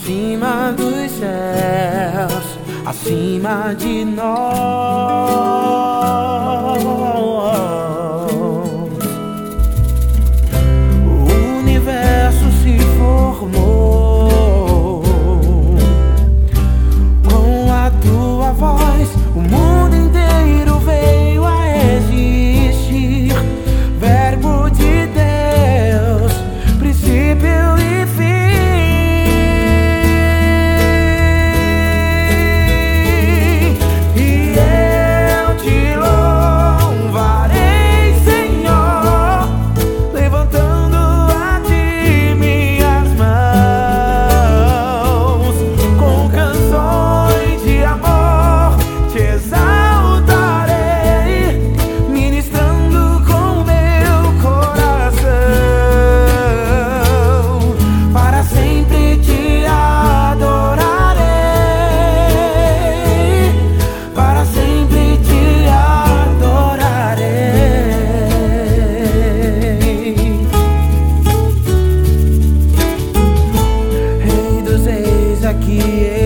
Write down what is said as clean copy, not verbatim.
acima dos céus, acima de nós. O universo se formou com a tua voz, o mundo inteiro veio a existir. Verbo de Deus, princípio e fim. E eu te louvarei, Senhor, levantando a ti minhas mãos, com canções de amor te exaltarei, ministrando com meu coração, para sempre te adorarei, para sempre te adorarei. Rei dos reis, aqui